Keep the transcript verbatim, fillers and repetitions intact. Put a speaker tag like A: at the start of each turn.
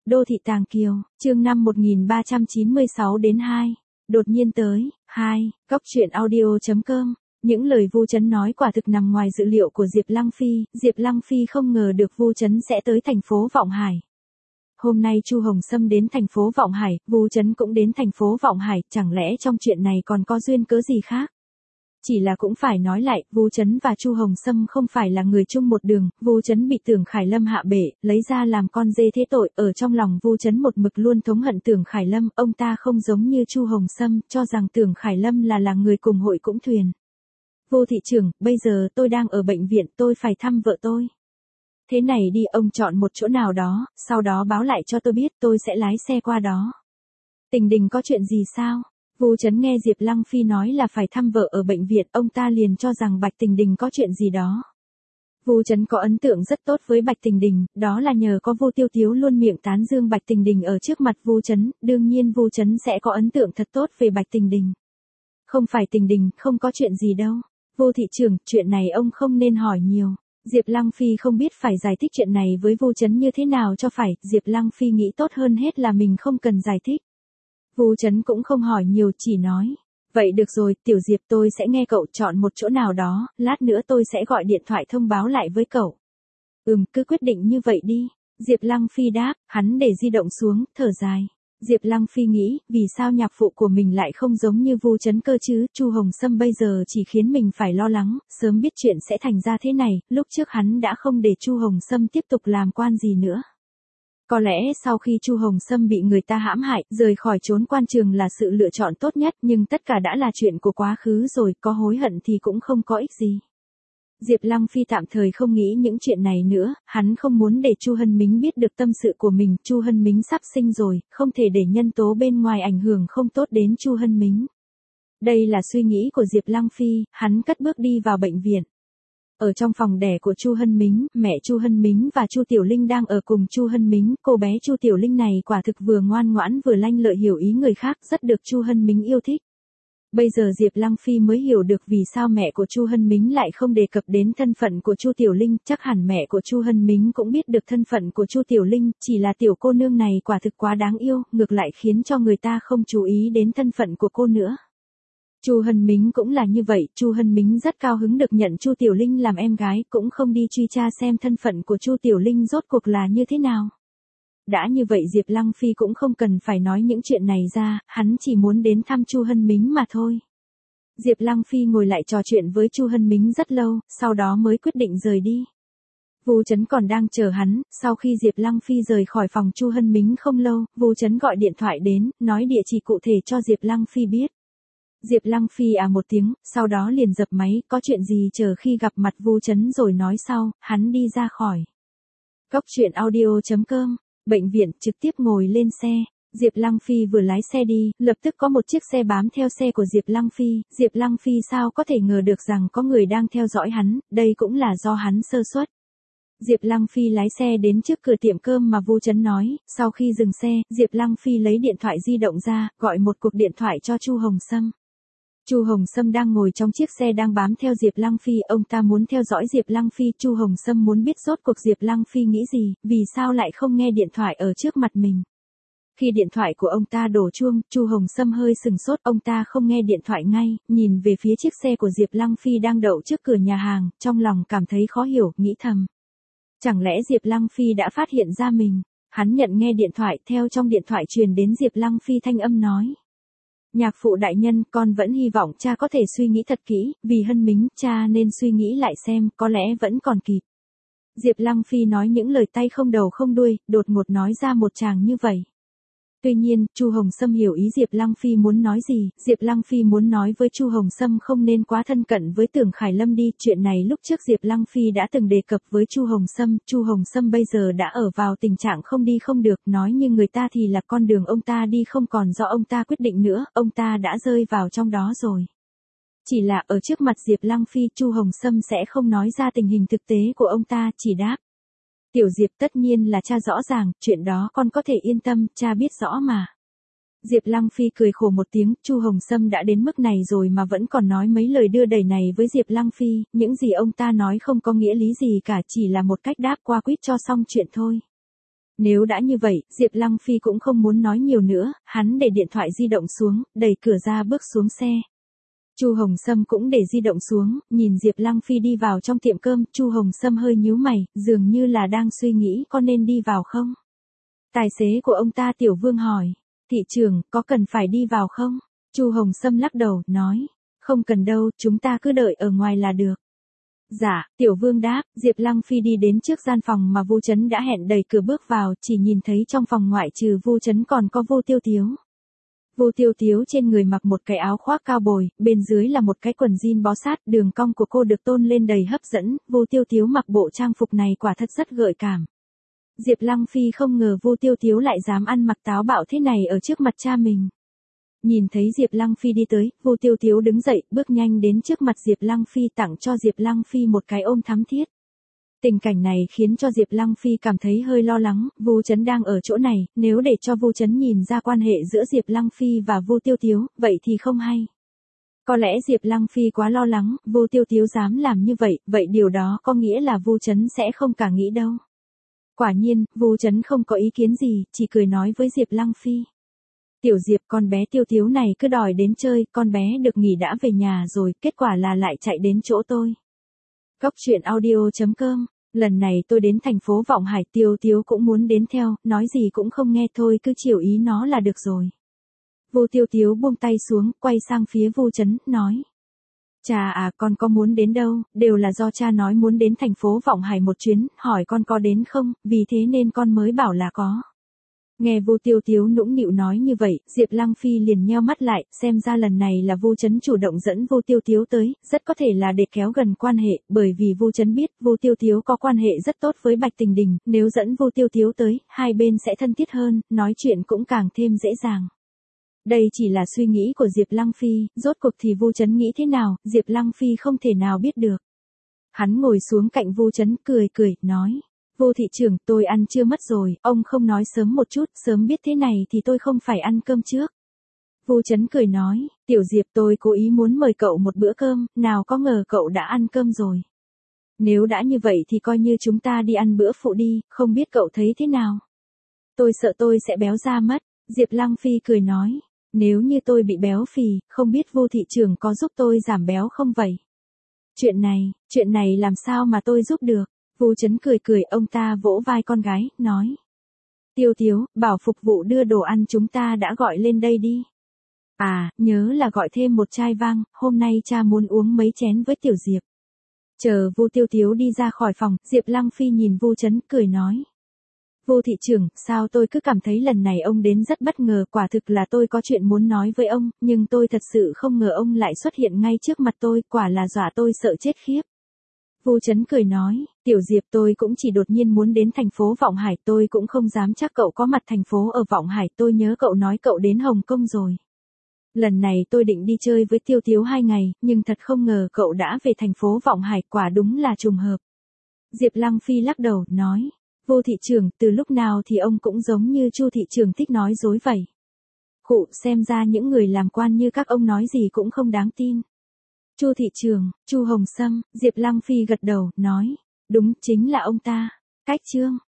A: Đô thị Tàng Kiều, chương năm một nghìn ba trăm chín mươi sáu đến hai. Đột nhiên tới, hai, góc truyện audio chấm com. Những lời Vu Chấn nói quả thực nằm ngoài dự liệu của Diệp Lăng Phi, Diệp Lăng Phi không ngờ được Vu Chấn sẽ tới thành phố Vọng Hải. Hôm nay Chu Hồng Sâm đến thành phố Vọng Hải, Vu Chấn cũng đến thành phố Vọng Hải, chẳng lẽ trong chuyện này còn có duyên cớ gì khác? Chỉ là cũng phải nói lại, Vu Chấn và Chu Hồng Sâm không phải là người chung một đường, Vu Chấn bị Tưởng Khải Lâm hạ bệ, lấy ra làm con dê thế tội, ở trong lòng Vu Chấn một mực luôn thống hận Tưởng Khải Lâm, ông ta không giống như Chu Hồng Sâm, cho rằng Tưởng Khải Lâm là là người cùng hội cũng thuyền. Vu thị trưởng, bây giờ tôi đang ở bệnh viện, tôi phải thăm vợ tôi. Thế này đi, ông chọn một chỗ nào đó, sau đó báo lại cho tôi biết, tôi sẽ lái xe qua đó. Tình Đình có chuyện gì sao? Vu Chấn nghe Diệp Lăng Phi nói là phải thăm vợ ở bệnh viện, ông ta liền cho rằng Bạch Tình Đình có chuyện gì đó. Vu Chấn có ấn tượng rất tốt với Bạch Tình Đình, đó là nhờ có Vu Tiêu Tiếu luôn miệng tán dương Bạch Tình Đình ở trước mặt Vu Chấn, đương nhiên Vu Chấn sẽ có ấn tượng thật tốt về Bạch Tình Đình. Không phải Tình Đình, không có chuyện gì đâu. Vu thị trưởng, chuyện này ông không nên hỏi nhiều. Diệp Lăng Phi không biết phải giải thích chuyện này với Vu Chấn như thế nào cho phải, Diệp Lăng Phi nghĩ tốt hơn hết là mình không cần giải thích. Vu Chấn cũng không hỏi nhiều, chỉ nói, vậy được rồi, Tiểu Diệp, tôi sẽ nghe cậu chọn một chỗ nào đó, lát nữa tôi sẽ gọi điện thoại thông báo lại với cậu. Ừm, cứ quyết định như vậy đi. Diệp Lăng Phi đáp, hắn để di động xuống, thở dài. Diệp Lăng Phi nghĩ, vì sao nhạc phụ của mình lại không giống như Vu Chấn cơ chứ, Chu Hồng Sâm bây giờ chỉ khiến mình phải lo lắng, sớm biết chuyện sẽ thành ra thế này, lúc trước hắn đã không để Chu Hồng Sâm tiếp tục làm quan gì nữa. Có lẽ sau khi Chu Hồng Sâm bị người ta hãm hại, rời khỏi trốn quan trường là sự lựa chọn tốt nhất, nhưng tất cả đã là chuyện của quá khứ rồi, có hối hận thì cũng không có ích gì. Diệp Lăng Phi tạm thời không nghĩ những chuyện này nữa, hắn không muốn để Chu Hân Mính biết được tâm sự của mình, Chu Hân Mính sắp sinh rồi, không thể để nhân tố bên ngoài ảnh hưởng không tốt đến Chu Hân Mính. Đây là suy nghĩ của Diệp Lăng Phi, hắn cất bước đi vào bệnh viện. Ở trong phòng đẻ của Chu Hân Mính, mẹ Chu Hân Mính và Chu Tiểu Linh đang ở cùng Chu Hân Mính, cô bé Chu Tiểu Linh này quả thực vừa ngoan ngoãn vừa lanh lợi hiểu ý người khác, rất được Chu Hân Mính yêu thích. Bây giờ Diệp Lăng Phi mới hiểu được vì sao mẹ của Chu Hân Mính lại không đề cập đến thân phận của Chu Tiểu Linh, chắc hẳn mẹ của Chu Hân Mính cũng biết được thân phận của Chu Tiểu Linh, chỉ là tiểu cô nương này quả thực quá đáng yêu, ngược lại khiến cho người ta không chú ý đến thân phận của cô nữa. Chu Hân Mính cũng là như vậy, Chu Hân Mính rất cao hứng được nhận Chu Tiểu Linh làm em gái, cũng không đi truy tra xem thân phận của Chu Tiểu Linh rốt cuộc là như thế nào. Đã như vậy Diệp Lăng Phi cũng không cần phải nói những chuyện này ra, hắn chỉ muốn đến thăm Chu Hân Mính mà thôi. Diệp Lăng Phi ngồi lại trò chuyện với Chu Hân Mính rất lâu, sau đó mới quyết định rời đi. Vu Chấn còn đang chờ hắn, sau khi Diệp Lăng Phi rời khỏi phòng Chu Hân Mính không lâu, Vu Chấn gọi điện thoại đến, nói địa chỉ cụ thể cho Diệp Lăng Phi biết. Diệp Lăng Phi à một tiếng, sau đó liền dập máy, có chuyện gì chờ khi gặp mặt Vu Chấn rồi nói sau, hắn đi ra khỏi. Góc truyện audio chấm com, bệnh viện, trực tiếp ngồi lên xe. Diệp Lăng Phi vừa lái xe đi, lập tức có một chiếc xe bám theo xe của Diệp Lăng Phi, Diệp Lăng Phi sao có thể ngờ được rằng có người đang theo dõi hắn, đây cũng là do hắn sơ suất. Diệp Lăng Phi lái xe đến trước cửa tiệm cơm mà Vu Chấn nói, sau khi dừng xe, Diệp Lăng Phi lấy điện thoại di động ra, gọi một cuộc điện thoại cho Chu Hồng Sâm. Chu Hồng Sâm đang ngồi trong chiếc xe đang bám theo Diệp Lăng Phi, ông ta muốn theo dõi Diệp Lăng Phi, Chu Hồng Sâm muốn biết rốt cuộc Diệp Lăng Phi nghĩ gì, vì sao lại không nghe điện thoại ở trước mặt mình. Khi điện thoại của ông ta đổ chuông, Chu Hồng Sâm hơi sừng sốt, ông ta không nghe điện thoại ngay, nhìn về phía chiếc xe của Diệp Lăng Phi đang đậu trước cửa nhà hàng, trong lòng cảm thấy khó hiểu, nghĩ thầm. Chẳng lẽ Diệp Lăng Phi đã phát hiện ra mình? Hắn nhận nghe điện thoại, theo trong điện thoại truyền đến Diệp Lăng Phi thanh âm nói. Nhạc phụ đại nhân, con vẫn hy vọng cha có thể suy nghĩ thật kỹ, vì Hân Mính, cha nên suy nghĩ lại xem, có lẽ vẫn còn kịp. Diệp Lăng Phi nói những lời tay không đầu không đuôi, đột ngột nói ra một tràng như vậy. Tuy nhiên, Chu Hồng Sâm hiểu ý Diệp Lăng Phi muốn nói gì, Diệp Lăng Phi muốn nói với Chu Hồng Sâm không nên quá thân cận với Tưởng Khải Lâm đi, chuyện này lúc trước Diệp Lăng Phi đã từng đề cập với Chu Hồng Sâm, Chu Hồng Sâm bây giờ đã ở vào tình trạng không đi không được, nói như người ta thì là con đường ông ta đi không còn do ông ta quyết định nữa, ông ta đã rơi vào trong đó rồi. Chỉ là ở trước mặt Diệp Lăng Phi, Chu Hồng Sâm sẽ không nói ra tình hình thực tế của ông ta, chỉ đáp. Tiểu Diệp, tất nhiên là cha rõ ràng, chuyện đó con có thể yên tâm, cha biết rõ mà. Diệp Lăng Phi cười khổ một tiếng, Chu Hồng Sâm đã đến mức này rồi mà vẫn còn nói mấy lời đưa đẩy này với Diệp Lăng Phi, những gì ông ta nói không có nghĩa lý gì cả, chỉ là một cách đáp qua quýt cho xong chuyện thôi. Nếu đã như vậy, Diệp Lăng Phi cũng không muốn nói nhiều nữa, hắn để điện thoại di động xuống, đẩy cửa ra bước xuống xe. Chu Hồng Sâm cũng để di động xuống, nhìn Diệp Lăng Phi đi vào trong tiệm cơm, Chu Hồng Sâm hơi nhíu mày, dường như là đang suy nghĩ có nên đi vào không. Tài xế của ông ta Tiểu Vương hỏi, thị trưởng, có cần phải đi vào không? Chu Hồng Sâm lắc đầu, nói, không cần đâu, chúng ta cứ đợi ở ngoài là được. Dạ, Tiểu Vương đáp, Diệp Lăng Phi đi đến trước gian phòng mà Vu Chấn đã hẹn, đẩy cửa bước vào, chỉ nhìn thấy trong phòng ngoại trừ Vu Chấn còn có Vu Tiêu Tiếu. Vu Tiêu Tiếu trên người mặc một cái áo khoác cao bồi, bên dưới là một cái quần jean bó sát, đường cong của cô được tôn lên đầy hấp dẫn, Vu Tiêu Tiếu mặc bộ trang phục này quả thật rất gợi cảm. Diệp Lăng Phi không ngờ Vu Tiêu Tiếu lại dám ăn mặc táo bạo thế này ở trước mặt cha mình. Nhìn thấy Diệp Lăng Phi đi tới, Vu Tiêu Tiếu đứng dậy, bước nhanh đến trước mặt Diệp Lăng Phi tặng cho Diệp Lăng Phi một cái ôm thắm thiết. Tình cảnh này khiến cho Diệp Lăng Phi cảm thấy hơi lo lắng, Vu Chấn đang ở chỗ này, nếu để cho Vu Chấn nhìn ra quan hệ giữa Diệp Lăng Phi và Vu Tiêu Tiếu, vậy thì không hay. Có lẽ Diệp Lăng Phi quá lo lắng, Vu Tiêu Tiếu dám làm như vậy, vậy điều đó có nghĩa là Vu Chấn sẽ không cả nghĩ đâu. Quả nhiên, Vu Chấn không có ý kiến gì, chỉ cười nói với Diệp Lăng Phi. Tiểu Diệp, con bé Tiêu Tiếu này cứ đòi đến chơi, con bé được nghỉ đã về nhà rồi, kết quả là lại chạy đến chỗ tôi. Góc truyện audio chấm com, lần này tôi đến thành phố Vọng Hải, Tiêu Tiếu cũng muốn đến theo, nói gì cũng không nghe, thôi cứ chiều ý nó là được rồi. Vu Tiêu Tiếu buông tay xuống, quay sang phía Vu Chấn, nói. Cha à, con có muốn đến đâu, đều là do cha nói muốn đến thành phố Vọng Hải một chuyến, hỏi con có đến không, vì thế nên con mới bảo là có. Nghe Vu Tiêu Tiếu nũng nịu nói như vậy, Diệp Lăng Phi liền nheo mắt lại, xem ra lần này là Vu Chấn chủ động dẫn Vu Tiêu Tiếu tới, rất có thể là để kéo gần quan hệ, bởi vì Vu Chấn biết Vu Tiêu Tiếu có quan hệ rất tốt với Bạch Tình Đình, nếu dẫn Vu Tiêu Tiếu tới, hai bên sẽ thân thiết hơn, nói chuyện cũng càng thêm dễ dàng. Đây chỉ là suy nghĩ của Diệp Lăng Phi, rốt cuộc thì Vu Chấn nghĩ thế nào, Diệp Lăng Phi không thể nào biết được. Hắn ngồi xuống cạnh Vu Chấn, cười cười, nói. Vu thị trưởng, tôi ăn trưa mất rồi, ông không nói sớm một chút, sớm biết thế này thì tôi không phải ăn cơm trước. Vu Chấn cười nói, Tiểu Diệp, tôi cố ý muốn mời cậu một bữa cơm, nào có ngờ cậu đã ăn cơm rồi. Nếu đã như vậy thì coi như chúng ta đi ăn bữa phụ đi, không biết cậu thấy thế nào. Tôi sợ tôi sẽ béo ra mất, Diệp Lăng Phi cười nói, nếu như tôi bị béo phì, không biết Vu thị trưởng có giúp tôi giảm béo không vậy? Chuyện này, chuyện này làm sao mà tôi giúp được? Vu Chấn cười cười, ông ta vỗ vai con gái, nói. Tiêu Tiếu, bảo phục vụ đưa đồ ăn chúng ta đã gọi lên đây đi. À, nhớ là gọi thêm một chai vang, hôm nay cha muốn uống mấy chén với Tiểu Diệp. Chờ Vu Tiêu Tiếu đi ra khỏi phòng, Diệp Lăng Phi nhìn Vu Chấn, cười nói. Vu thị trưởng, sao tôi cứ cảm thấy lần này ông đến rất bất ngờ, quả thực là tôi có chuyện muốn nói với ông, nhưng tôi thật sự không ngờ ông lại xuất hiện ngay trước mặt tôi, quả là dọa tôi sợ chết khiếp. Vu Chấn cười nói, Tiểu Diệp, tôi cũng chỉ đột nhiên muốn đến thành phố Vọng Hải, tôi cũng không dám chắc cậu có mặt thành phố ở Vọng Hải, tôi nhớ cậu nói cậu đến Hồng Kông rồi. Lần này tôi định đi chơi với Tiêu Tiếu hai ngày, nhưng thật không ngờ cậu đã về thành phố Vọng Hải, quả đúng là trùng hợp. Diệp Lăng Phi lắc đầu, nói, Vu thị trưởng, từ lúc nào thì ông cũng giống như Chu thị trưởng thích nói dối vậy. Khụ, xem ra những người làm quan như các ông nói gì cũng không đáng tin. Chu thị trưởng, Chu Hồng Sâm, Diệp Lăng Phi gật đầu, nói, đúng, chính là ông ta. Cách chương